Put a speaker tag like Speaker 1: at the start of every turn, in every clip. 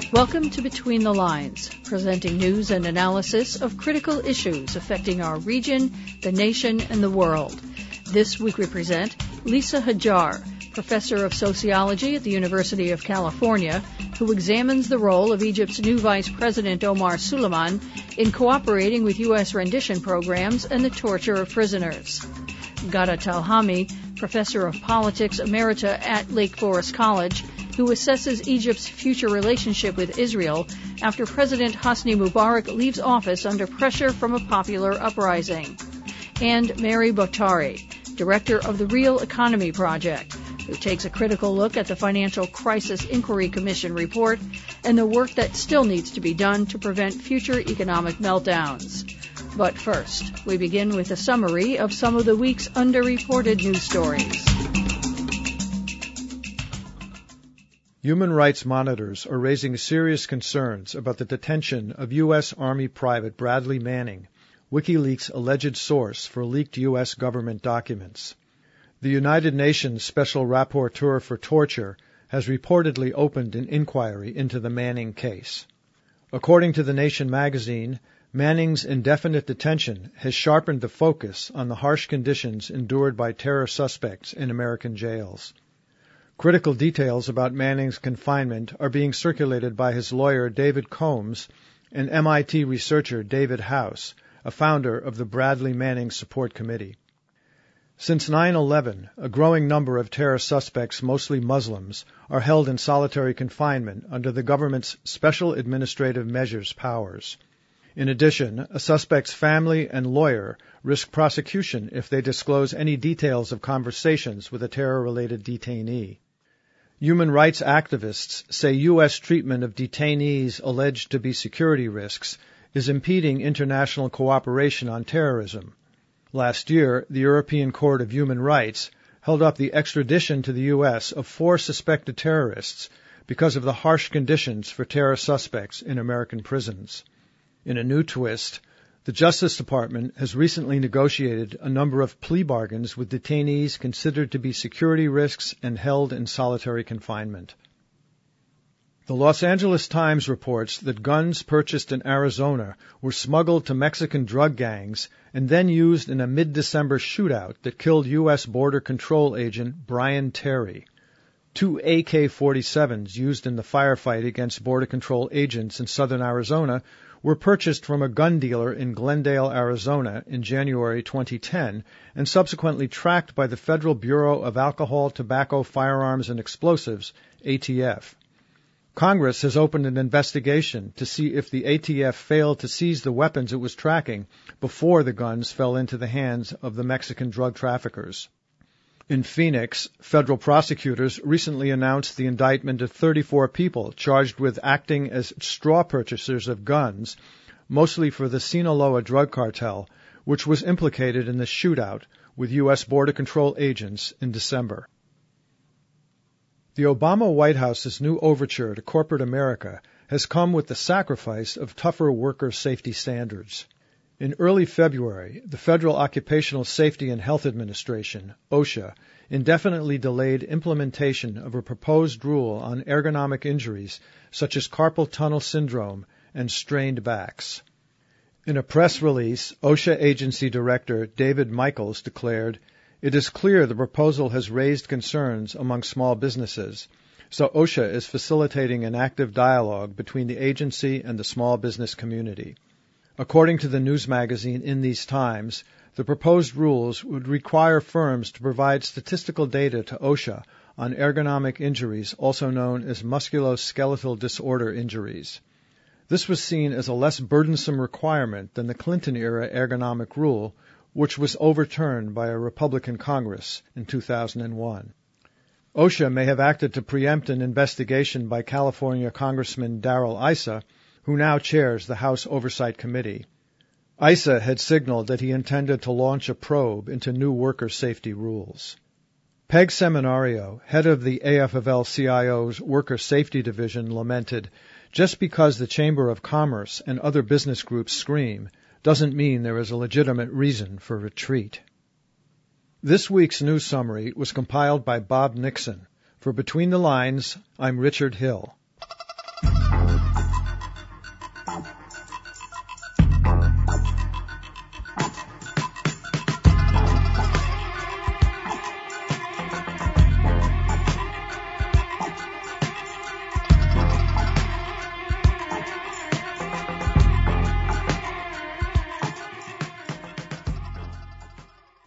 Speaker 1: Welcome to Between the Lines, presenting news and analysis of critical issues affecting our region, the nation, and the world. This week we present Lisa Hajar, professor of sociology at the University of California, who examines the role of Egypt's new Vice President Omar Suleiman in cooperating with U.S. rendition programs and the torture of prisoners. Ghada Talhami, professor of politics emerita at Lake Forest College, who assesses Egypt's future relationship with Israel after President Hosni Mubarak leaves office under pressure from a popular uprising. And Mary Bottari, director of the Real Economy Project, who takes a critical look at the Financial Crisis Inquiry Commission report and the work that still needs to be done to prevent future economic meltdowns. But first, we begin with a summary of some of the week's underreported news stories.
Speaker 2: Human rights monitors are raising serious concerns about the detention of U.S. Army Private Bradley Manning, WikiLeaks' alleged source for leaked U.S. government documents. The United Nations Special Rapporteur for Torture has reportedly opened an inquiry into the Manning case. According to The Nation magazine, Manning's indefinite detention has sharpened the focus on the harsh conditions endured by terror suspects in American jails. Critical details about Manning's confinement are being circulated by his lawyer David Combs and MIT researcher David House, a founder of the Bradley Manning Support Committee. Since 9/11, a growing number of terror suspects, mostly Muslims, are held in solitary confinement under the government's Special Administrative Measures powers. In addition, a suspect's family and lawyer risk prosecution if they disclose any details of conversations with a terror-related detainee. Human rights activists say U.S. treatment of detainees alleged to be security risks is impeding international cooperation on terrorism. Last year, the European Court of Human Rights held up the extradition to the U.S. of 4 suspected terrorists because of the harsh conditions for terror suspects in American prisons. In a new twist, the Justice Department has recently negotiated a number of plea bargains with detainees considered to be security risks and held in solitary confinement. The Los Angeles Times reports that guns purchased in Arizona were smuggled to Mexican drug gangs and then used in a mid-December shootout that killed U.S. Border Control agent Brian Terry. 2 AK-47s used in the firefight against Border Control agents in southern Arizona were purchased from a gun dealer in Glendale, Arizona in January 2010 and subsequently tracked by the Federal Bureau of Alcohol, Tobacco, Firearms, and Explosives, ATF. Congress has opened an investigation to see if the ATF failed to seize the weapons it was tracking before the guns fell into the hands of the Mexican drug traffickers. In Phoenix, federal prosecutors recently announced the indictment of 34 people charged with acting as straw purchasers of guns, mostly for the Sinaloa drug cartel, which was implicated in the shootout with U.S. Border Control agents in December. The Obama White House's new overture to corporate America has come with the sacrifice of tougher worker safety standards. In early February, the Federal Occupational Safety and Health Administration, OSHA, indefinitely delayed implementation of a proposed rule on ergonomic injuries such as carpal tunnel syndrome and strained backs. In a press release, OSHA Agency Director David Michaels declared, "It is clear the proposal has raised concerns among small businesses, so OSHA is facilitating an active dialogue between the agency and the small business community." According to the news magazine In These Times, the proposed rules would require firms to provide statistical data to OSHA on ergonomic injuries, also known as musculoskeletal disorder injuries. This was seen as a less burdensome requirement than the Clinton-era ergonomic rule, which was overturned by a Republican Congress in 2001. OSHA may have acted to preempt an investigation by California Congressman Darrell Issa, who now chairs the House Oversight Committee. Issa had signaled that he intended to launch a probe into new worker safety rules. Peg Seminario, head of the AFL-CIO's Worker Safety Division, lamented, "Just because the Chamber of Commerce and other business groups scream doesn't mean there is a legitimate reason for retreat." This week's news summary was compiled by Bob Nixon. For Between the Lines, I'm Richard Hill.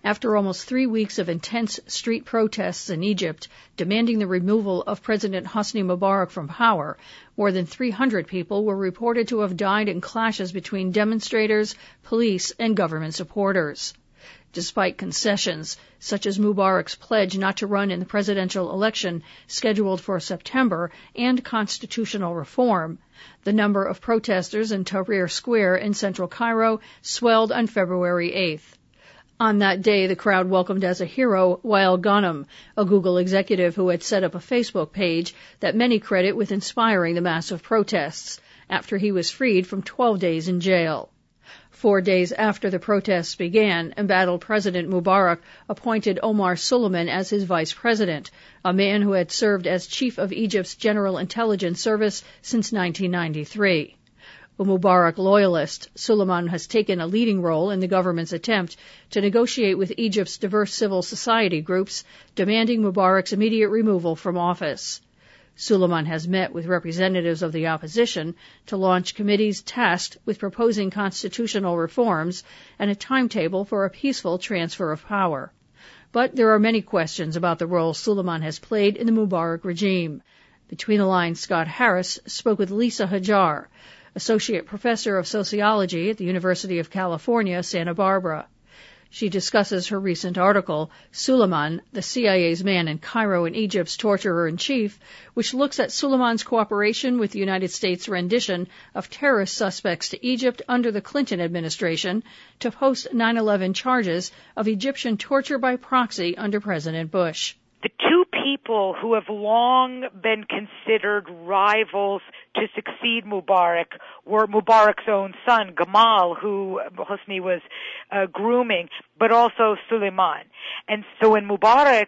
Speaker 1: After almost 3 weeks of intense street protests in Egypt demanding the removal of President Hosni Mubarak from power, more than 300 people were reported to have died in clashes between demonstrators, police, and government supporters. Despite concessions, such as Mubarak's pledge not to run in the presidential election scheduled for September and constitutional reform, the number of protesters in Tahrir Square in central Cairo swelled on February 8th. On that day, the crowd welcomed as a hero Wael Ghanem, a Google executive who had set up a Facebook page that many credit with inspiring the massive protests after he was freed from 12 days in jail. 4 days after the protests began, embattled President Mubarak appointed Omar Suleiman as his vice president, a man who had served as chief of Egypt's General Intelligence Service since 1993. A Mubarak loyalist, Suleiman has taken a leading role in the government's attempt to negotiate with Egypt's diverse civil society groups, demanding Mubarak's immediate removal from office. Suleiman has met with representatives of the opposition to launch committees tasked with proposing constitutional reforms and a timetable for a peaceful transfer of power. But there are many questions about the role Suleiman has played in the Mubarak regime. Between the Lines, Scott Harris spoke with Lisa Hajar, Associate Professor of Sociology at the University of California, Santa Barbara. She discusses her recent article, Suleiman, the CIA's Man in Cairo and Egypt's Torturer-in-Chief, which looks at Suleiman's cooperation with the United States' rendition of terrorist suspects to Egypt under the Clinton administration to post-9/11 charges of Egyptian torture by proxy under President Bush.
Speaker 3: The two people who have long been considered rivals to succeed Mubarak were Mubarak's own son, Gamal, who Hosni was grooming, but also Suleiman. And so when Mubarak,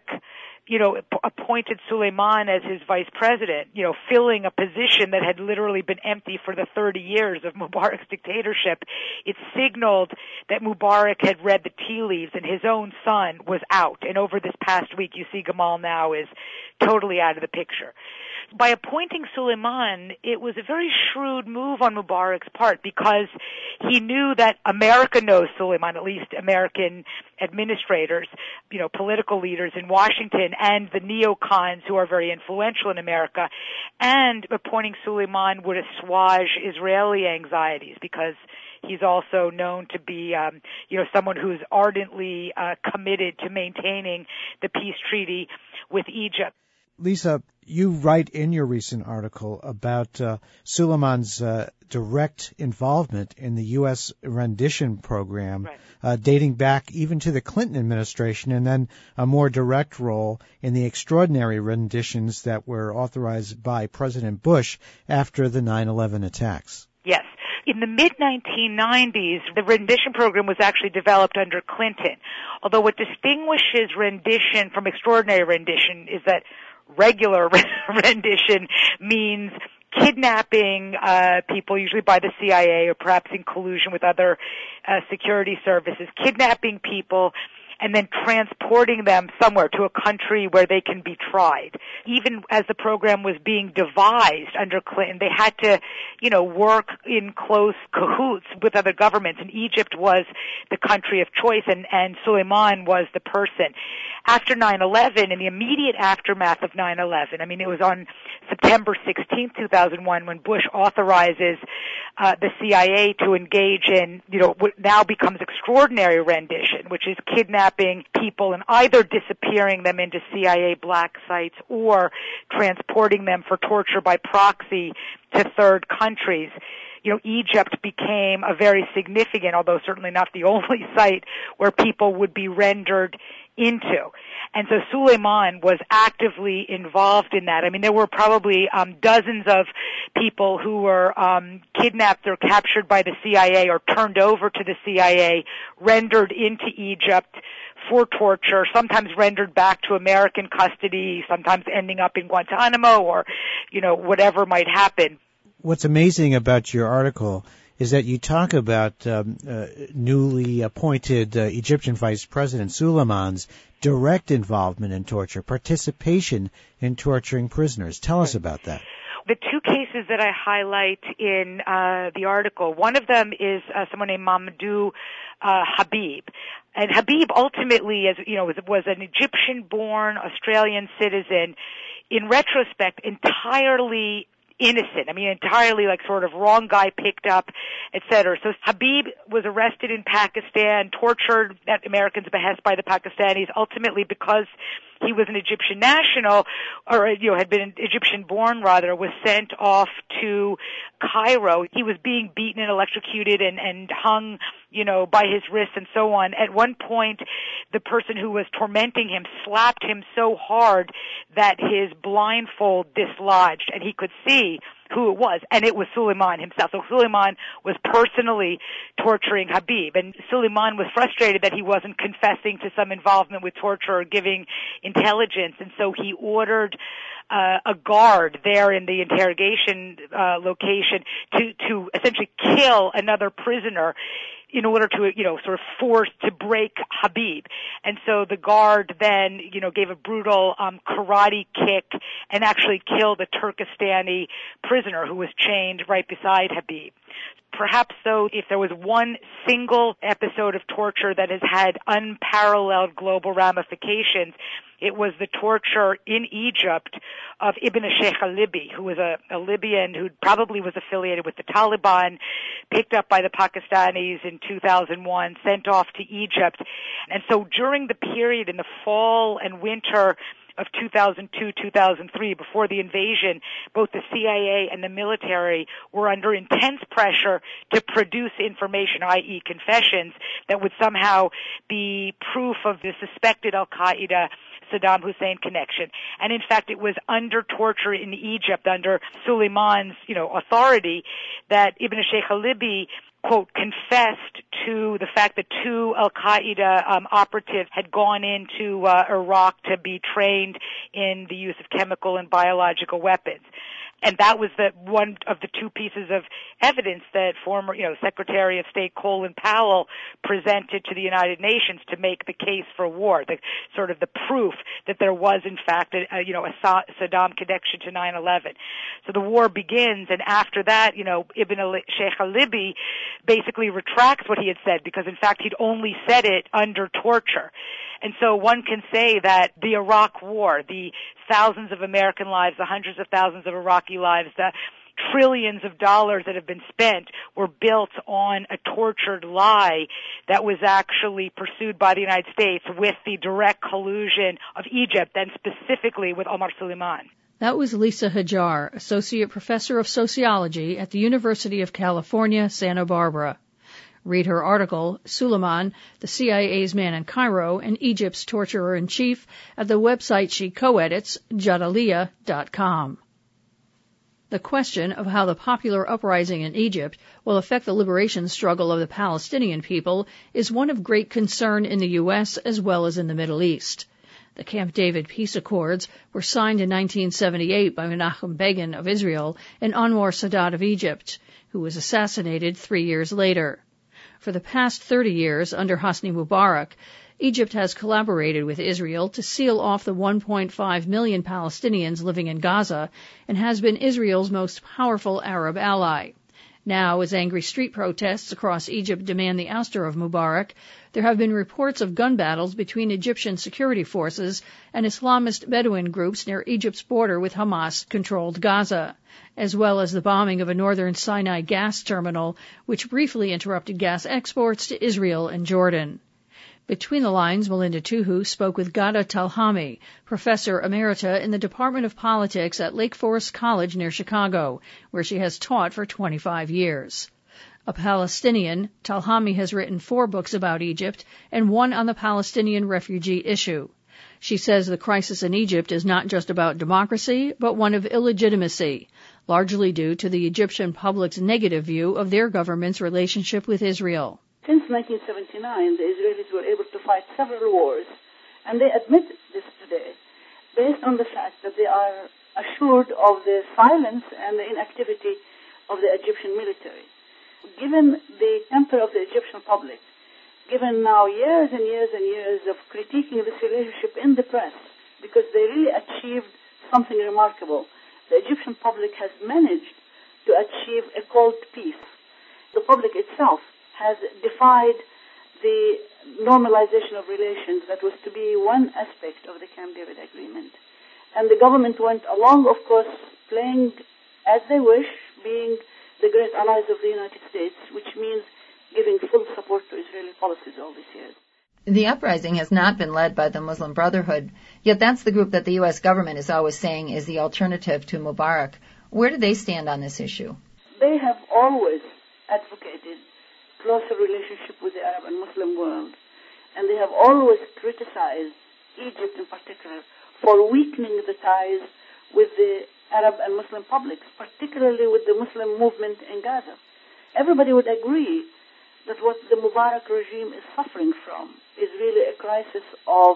Speaker 3: appointed Suleiman as his vice president, filling a position that had literally been empty for the 30 years of Mubarak's dictatorship, it signaled that Mubarak had read the tea leaves and his own son was out. And over this past week, you see Gamal now is totally out of the picture. By appointing Suleiman, it was a very shrewd move on Mubarak's part because he knew that America knows Suleiman, at least American administrators, political leaders in Washington and the neocons who are very influential in America. And appointing Suleiman would assuage Israeli anxieties because he's also known to be, someone who's ardently committed to maintaining the peace treaty with Egypt.
Speaker 4: Lisa, you write in your recent article about Suleiman's direct involvement in the U.S. rendition program, right, dating back even to the Clinton administration, and then a more direct role in the extraordinary renditions that were authorized by President Bush after the 9/11 attacks.
Speaker 3: Yes. In the mid-1990s, the rendition program was actually developed under Clinton. Although what distinguishes rendition from extraordinary rendition is that regular rendition means kidnapping people, usually by the CIA or perhaps in collusion with other security services, kidnapping people and then transporting them somewhere to a country where they can be tried. Even as the program was being devised under Clinton, they had to, work in close cahoots with other governments, and Egypt was the country of choice, and Suleiman was the person. After 9/11, in the immediate aftermath of 9/11, it was on September 16, 2001, when Bush authorizes the CIA to engage in, what now becomes extraordinary rendition, which is kidnapping people and either disappearing them into CIA black sites or transporting them for torture by proxy to third countries. Egypt became a very significant, although certainly not the only site where people would be rendered into. And so Suleiman was actively involved in that. There were probably dozens of people who were kidnapped or captured by the CIA or turned over to the CIA, rendered into Egypt for torture, sometimes rendered back to American custody, sometimes ending up in Guantanamo or, whatever might happen.
Speaker 4: What's amazing about your article is that you talk about newly appointed Egyptian Vice President Suleiman's direct involvement in torture, participation in torturing prisoners. Tell us about that.
Speaker 3: The two cases that I highlight in the article, one of them is someone named Mamadou Habib. And Habib ultimately, as you know, was an Egyptian-born Australian citizen. In retrospect, entirely innocent. I mean, entirely like sort of wrong guy picked up, etc. So Habib was arrested in Pakistan, tortured at Americans' behest by the Pakistanis, ultimately because he was an Egyptian national, or, you know, had been Egyptian born rather, was sent off to Cairo. He was being beaten and electrocuted and hung, you know, by his wrists and so on. At one point, the person who was tormenting him slapped him so hard that his blindfold dislodged and he could see who it was, and it was Suleiman himself. So Suleiman was personally torturing Habib, and Suleiman was frustrated that he wasn't confessing to some involvement with torture or giving intelligence, and so he ordered a guard there in the interrogation location to essentially kill another prisoner in order to, you know, sort of force to break Habib. And so the guard then, you know, gave a brutal karate kick and actually killed a Turkestani prisoner who was chained right beside Habib. Perhaps, though, if there was one single episode of torture that has had unparalleled global ramifications, it was the torture in Egypt of Ibn Sheikh al-Libi, who was a Libyan who probably was affiliated with the Taliban, picked up by the Pakistanis in 2001, sent off to Egypt. And so during the period in the fall and winter of 2002-2003, before the invasion, both the CIA and the military were under intense pressure to produce information, i.e. confessions, that would somehow be proof of the suspected al-Qaeda Saddam Hussein connection. And in fact, it was under torture in Egypt, under Suleiman's, you know, authority, that Ibn Sheikh al-Libi, quote, confessed to the fact that two al-Qaeda operatives had gone into Iraq to be trained in the use of chemical and biological weapons. And that was one of the two pieces of evidence that former, you know, Secretary of State Colin Powell presented to the United Nations to make the case for war, the sort of the proof that there was in fact a Saddam connection to 9/11. So the war begins, and after that, you know, Ibn Sheikh al-Libi basically retracts what he had said, because in fact he'd only said it under torture. And so one can say that the Iraq War, the thousands of American lives, the hundreds of thousands of Iraqi lives, the trillions of dollars that have been spent were built on a tortured lie that was actually pursued by the United States with the direct collusion of Egypt, and specifically with Omar Suleiman.
Speaker 1: That was Lisa Hajjar, Associate Professor of Sociology at the University of California, Santa Barbara. Read her article, Suleiman, the CIA's Man in Cairo and Egypt's Torturer-in-Chief, at the website she co-edits, Jadaliyya.com. The question of how the popular uprising in Egypt will affect the liberation struggle of the Palestinian people is one of great concern in the U.S. as well as in the Middle East. The Camp David peace accords were signed in 1978 by Menachem Begin of Israel and Anwar Sadat of Egypt, who was assassinated 3 years later. For the past 30 years, under Hosni Mubarak, Egypt has collaborated with Israel to seal off the 1.5 million Palestinians living in Gaza and has been Israel's most powerful Arab ally. Now, as angry street protests across Egypt demand the ouster of Mubarak, there have been reports of gun battles between Egyptian security forces and Islamist Bedouin groups near Egypt's border with Hamas-controlled Gaza, as well as the bombing of a northern Sinai gas terminal, which briefly interrupted gas exports to Israel and Jordan. Between the lines, Melinda Tuhu spoke with Ghada Talhami, professor emerita in the Department of Politics at Lake Forest College near Chicago, where she has taught for 25 years. A Palestinian, Talhami has written 4 books about Egypt and 1 on the Palestinian refugee issue. She says the crisis in Egypt is not just about democracy, but one of illegitimacy, largely due to the Egyptian public's negative view of their government's relationship with Israel.
Speaker 5: Since 1979, the Israelis were able to fight several wars, and they admit this today, based on the fact that they are assured of the silence and the inactivity of the Egyptian military. Given the temper of the Egyptian public, given now years and years and years of critiquing this relationship in the press, because they really achieved something remarkable, the Egyptian public has managed to achieve a cold peace. The public itself has defied the normalization of relations that was to be one aspect of the Camp David Agreement. And the government went along, of course, playing as they wish, being the great allies of the United States, which means giving full support to Israeli policies all these years.
Speaker 6: The uprising has not been led by the Muslim Brotherhood, yet that's the group that the U.S. government is always saying is the alternative to Mubarak. Where do they stand on this issue?
Speaker 5: They have always advocated closer relationship with the Arab and Muslim world, and they have always criticized Egypt in particular for weakening the ties with the Arab and Muslim publics, particularly with the Muslim movement in Gaza. Everybody would agree that what the Mubarak regime is suffering from is really a crisis of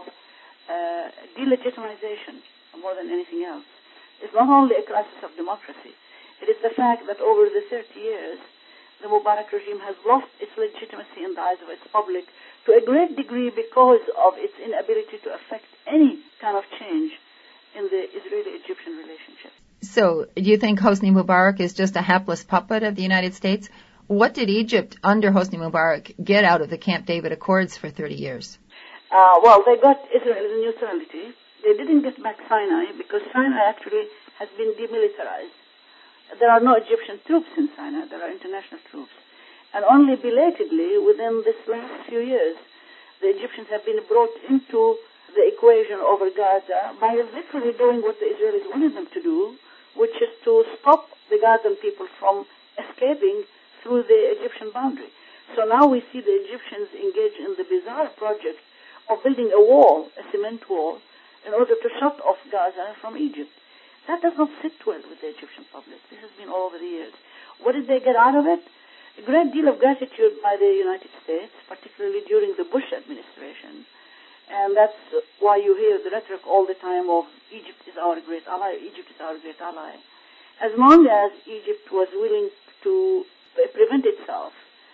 Speaker 5: delegitimization more than anything else. It's not only a crisis of democracy. It is the fact that over the 30 years, the Mubarak regime has lost its legitimacy in the eyes of its public to a great degree because of its inability to affect any kind of change in the Israeli-Egyptian relationship.
Speaker 6: So, do you think Hosni Mubarak is just a hapless puppet of the United States? What did Egypt, under Hosni Mubarak, get out of the Camp David Accords for 30 years?
Speaker 5: Well, they got Israel's neutrality. They didn't get back Sinai because Sinai actually has been demilitarized. There are no Egyptian troops in Sinai. There are international troops. And only belatedly, within this last few years, the Egyptians have been brought into the equation over Gaza by literally doing what the Israelis wanted them to do, which is to stop the Gazan people from escaping through the Egyptian boundary. So now we see the Egyptians engage in the bizarre project of building a wall, a cement wall, in order to shut off Gaza from Egypt. That does not sit well with the Egyptian public. This has been all over the years. What did they get out of it? A great deal of gratitude by the United States, particularly during the Bush administration. And that's why you hear the rhetoric all the time of Egypt is our great ally, Egypt is our great ally. As long as Egypt was willing to prevent itself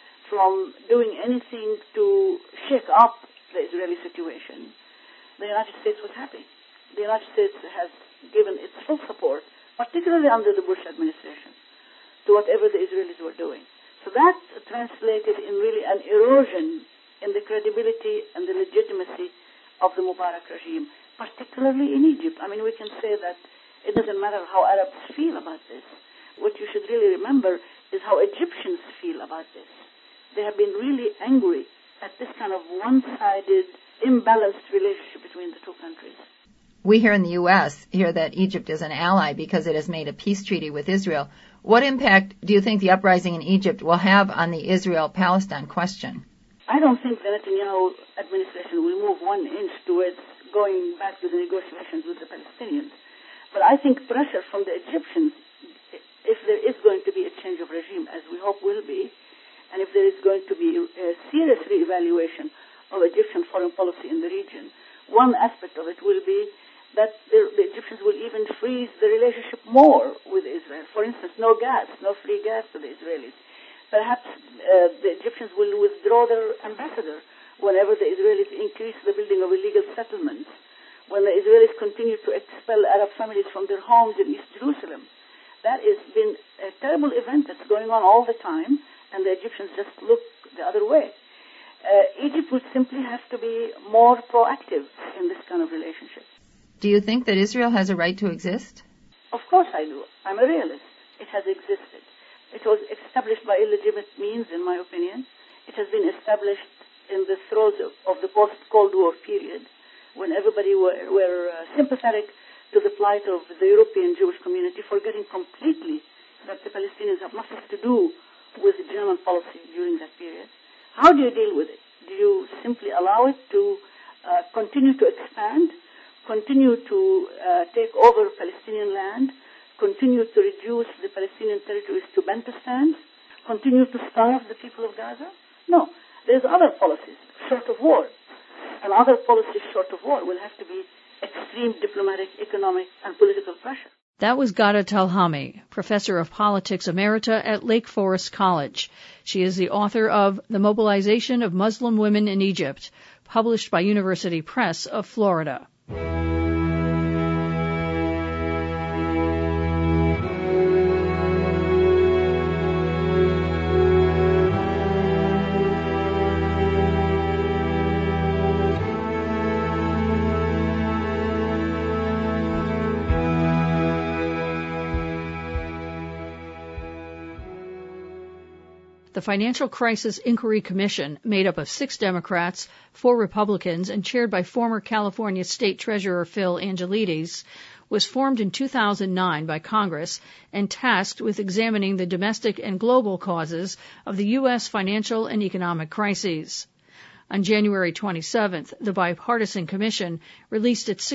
Speaker 5: from doing anything to shake up the Israeli situation, the United States was happy. The United States has given its full support, particularly under the Bush administration, to whatever the Israelis were doing. So that translated in really an erosion in the credibility and the legitimacy of the Mubarak regime, particularly in Egypt. I mean, we can say that it doesn't matter how Arabs feel about this. What you should really remember is how Egyptians feel about this. They have been really angry at this kind of one-sided, imbalanced relationship between the two countries.
Speaker 6: We here in the U.S. hear that Egypt is an ally because it has made a peace treaty with Israel. What impact do you think the uprising in Egypt will have on the Israel-Palestine question?
Speaker 5: I don't think the Netanyahu administration will move 1 inch towards going back to the negotiations with the Palestinians. But I think pressure from the Egyptians, if there is going to be a change of regime, as we hope will be, and if there is going to be a serious reevaluation of Egyptian foreign policy in the region, one aspect of it will be that the Egyptians will even freeze the relationship more with Israel. For instance, no gas, no free gas to the Israelis. Perhaps the Egyptians will withdraw their ambassador whenever the Israelis increase the building of illegal settlements, when the Israelis continue to expel Arab families from their homes in East Jerusalem. That has been a terrible event that's going on all the time, and the Egyptians just look the other way. Egypt would simply have to be more proactive in this kind of relationship.
Speaker 6: Do you think that Israel has a right to exist?
Speaker 5: Of course I do. I'm a realist. It has existed. It was established by illegitimate means, in my opinion. It has been established in the throes of the post-Cold War period, when everybody were sympathetic to the plight of the European Jewish community, forgetting completely that the Palestinians have nothing to do with German policy during that period. How do you deal with it? Do you simply allow it to continue to expand, continue to take over Palestinian land, continue to reduce the Palestinian territories to Bantustan, continue to starve the people of Gaza? No. There's other policies short of war. And other policies short of war will have to be extreme diplomatic, economic, and political pressure.
Speaker 1: That was Ghada Talhami, Professor of Politics Emerita at Lake Forest College. She is the author of The Mobilization of Muslim Women in Egypt, published by University Press of Florida. The Financial Crisis Inquiry Commission, made up of 6 Democrats, 4 Republicans, and chaired by former California State Treasurer Phil Angelides, was formed in 2009 by Congress and tasked with examining the domestic and global causes of the U.S. financial and economic crises. On January 27th, the bipartisan commission released its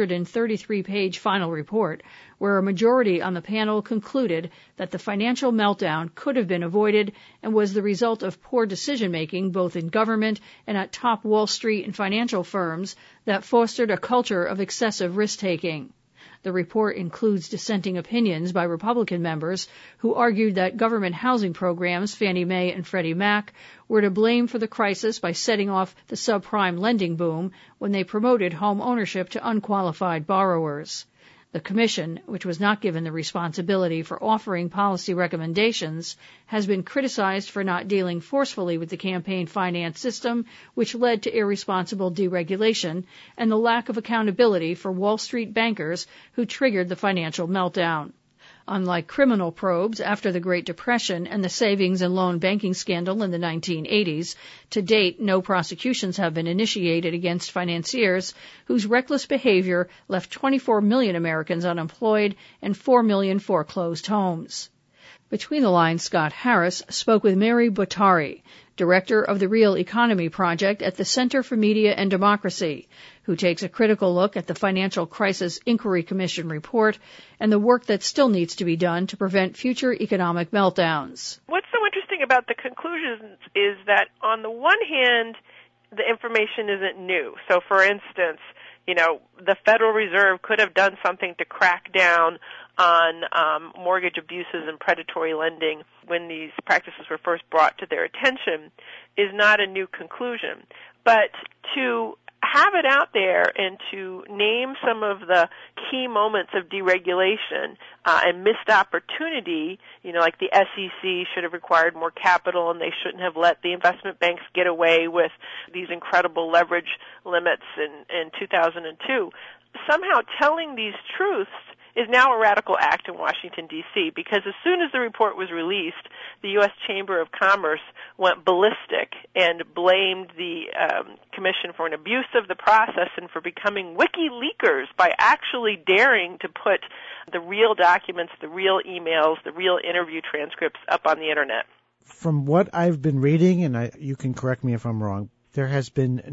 Speaker 1: 633-page final report, where a majority on the panel concluded that the financial meltdown could have been avoided and was the result of poor decision-making both in government and at top Wall Street and financial firms that fostered a culture of excessive risk-taking. The report includes dissenting opinions by Republican members who argued that government housing programs, Fannie Mae and Freddie Mac, were to blame for the crisis by setting off the subprime lending boom when they promoted home ownership to unqualified borrowers. The Commission, which was not given the responsibility for offering policy recommendations, has been criticized for not dealing forcefully with the campaign finance system, which led to irresponsible deregulation, and the lack of accountability for Wall Street bankers who triggered the financial meltdown. Unlike criminal probes after the Great Depression and the savings and loan banking scandal in the 1980s, to date no prosecutions have been initiated against financiers whose reckless behavior left 24 million Americans unemployed and 4 million foreclosed homes. Between the Lines, Scott Harris spoke with Mary Bottari, director of the Real Economy Project at the Center for Media and Democracy, who takes a critical look at the Financial Crisis Inquiry Commission report and the work that still needs to be done to prevent future economic meltdowns.
Speaker 7: What's so interesting about the conclusions is that, on the one hand, the information isn't new. So, for instance, the Federal Reserve could have done something to crack down on mortgage abuses and predatory lending when these practices were first brought to their attention is not a new conclusion. But to have it out there and to name some of the key moments of deregulation and missed opportunity, like the SEC should have required more capital and they shouldn't have let the investment banks get away with these incredible leverage limits in 2002. Somehow telling these truths is now a radical act in Washington, D.C., because as soon as the report was released, the U.S. Chamber of Commerce went ballistic and blamed the Commission for an abuse of the process and for becoming WikiLeakers by actually daring to put the real documents, the real emails, the real interview transcripts up on the Internet.
Speaker 4: From what I've been reading, and you can correct me if I'm wrong, there has been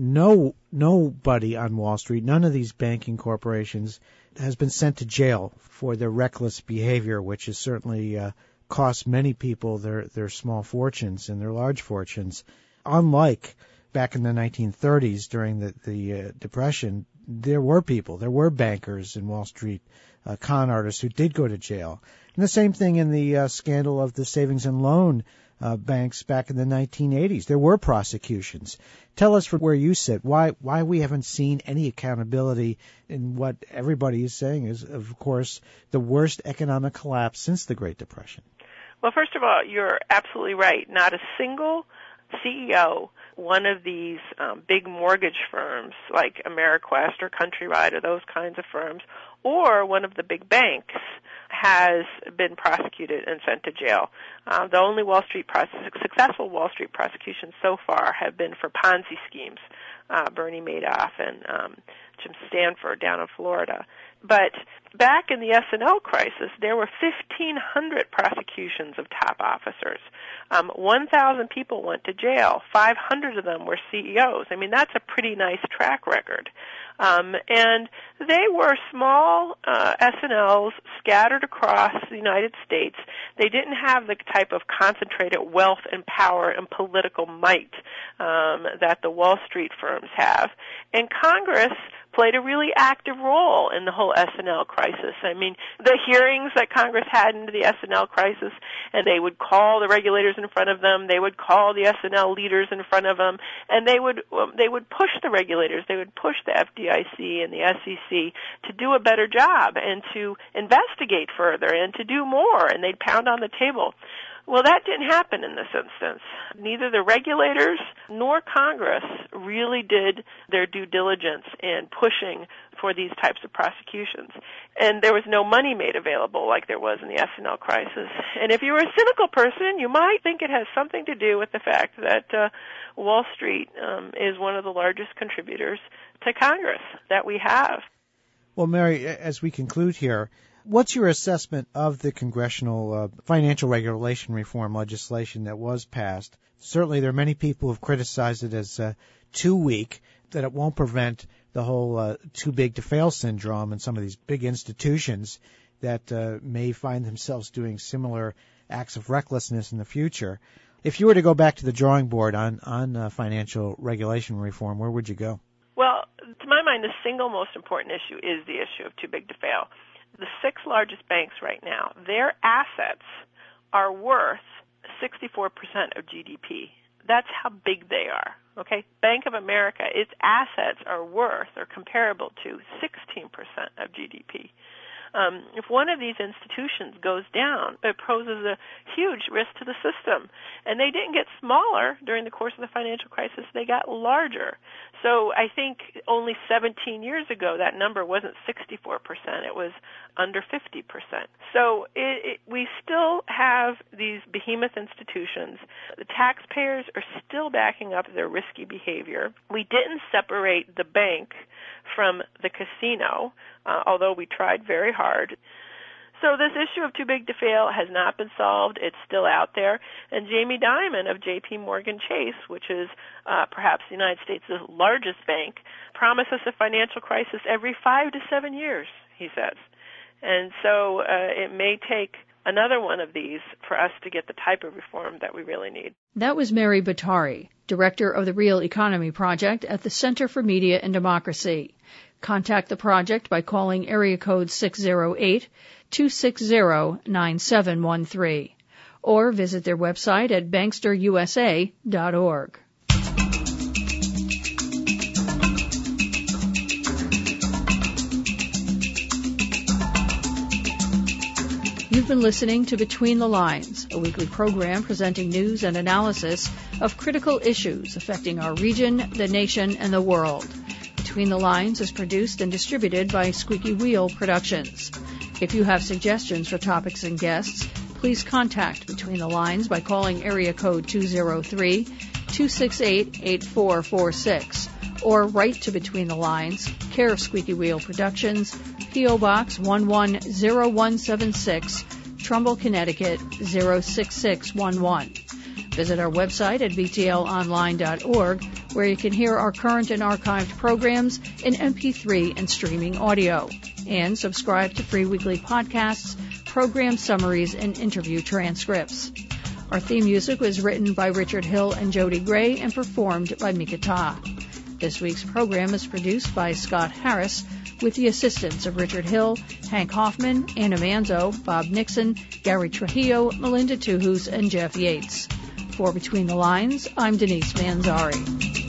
Speaker 4: nobody on Wall Street, none of these banking corporations has been sent to jail for their reckless behavior, which has certainly cost many people their small fortunes and their large fortunes. Unlike back in the 1930s during the Depression, there were bankers in Wall Street, con artists who did go to jail. And the same thing in the scandal of the savings and loan banks back in the 1980s. There were prosecutions. Tell us from where you sit why we haven't seen any accountability in what everybody is saying is, of course, the worst economic collapse since the Great Depression.
Speaker 7: Well, first of all, you're absolutely right. Not a single CEO, one of these big mortgage firms like Ameriquest or Countrywide or those kinds of firms, or one of the big banks has been prosecuted and sent to jail. The only successful Wall Street prosecutions so far have been for Ponzi schemes, Bernie Madoff and Jim Stanford down in Florida. But back in the S&L crisis, there were 1,500 prosecutions of top officers. 1,000 people went to jail. 500 of them were CEOs. I mean, that's a pretty nice track record. And they were small S&Ls scattered across the United States. They didn't have the type of concentrated wealth and power and political might that the Wall Street firms have. And Congress played a really active role in the whole S&L crisis. I mean, the hearings that Congress had into the S&L crisis, and they would call the regulators in front of them, they would call the S&L leaders in front of them, and they would push the regulators, they would push the FDIC and the SEC to do a better job and to investigate further and to do more, and they'd pound on the table. Well, that didn't happen in this instance. Neither the regulators nor Congress really did their due diligence in pushing for these types of prosecutions. And there was no money made available like there was in the S&L crisis. And if you were a cynical person, you might think it has something to do with the fact that Wall Street is one of the largest contributors to Congress that we have.
Speaker 4: Well, Mary, as we conclude here, what's your assessment of the congressional financial regulation reform legislation that was passed? Certainly there are many people who have criticized it as too weak, that it won't prevent the whole too big to fail syndrome in some of these big institutions that may find themselves doing similar acts of recklessness in the future. If you were to go back to the drawing board on financial regulation reform, where would you go?
Speaker 7: Well, to my mind, the single most important issue is the issue of too big to fail. The 6 largest banks right now, their assets are worth 64% of GDP. That's how big they are, okay? Bank of America, its assets are worth or comparable to 16% of GDP. If one of these institutions goes down, it poses a huge risk to the system. And they didn't get smaller during the course of the financial crisis. They got larger. So I think only 17 years ago that number wasn't 64%. It was under 50%. So we still have these behemoth institutions. The taxpayers are still backing up their risky behavior. We didn't separate the bank from the casino, although we tried very hard. So this issue of too big to fail has not been solved. It's still out there. And Jamie Dimon of J.P. Morgan Chase, which is perhaps the United States' largest bank, promises a financial crisis every 5 to 7 years, he says. And so it may take another one of these for us to get the type of reform that we really need.
Speaker 1: That was Mary Bottari, Director of the Real Economy Project at the Center for Media and Democracy. Contact the project by calling area code 608-260-9713 or visit their website at banksterusa.org. You've been listening to Between the Lines, a weekly program presenting news and analysis of critical issues affecting our region, the nation, and the world. Between the Lines is produced and distributed by Squeaky Wheel Productions. If you have suggestions for topics and guests, please contact Between the Lines by calling area code 203-268-8446 or write to Between the Lines, care of Squeaky Wheel Productions, P.O. Box 110176, Trumbull, Connecticut 06611. Visit our website at btlonline.org, where you can hear our current and archived programs in MP3 and streaming audio. And subscribe to free weekly podcasts, program summaries, and interview transcripts. Our theme music was written by Richard Hill and Jody Gray and performed by Mika Ta. This week's program is produced by Scott Harris with the assistance of Richard Hill, Hank Hoffman, Anna Manzo, Bob Nixon, Gary Trujillo, Melinda Tuhus, and Jeff Yates. For Between the Lines, I'm Denise Manzari.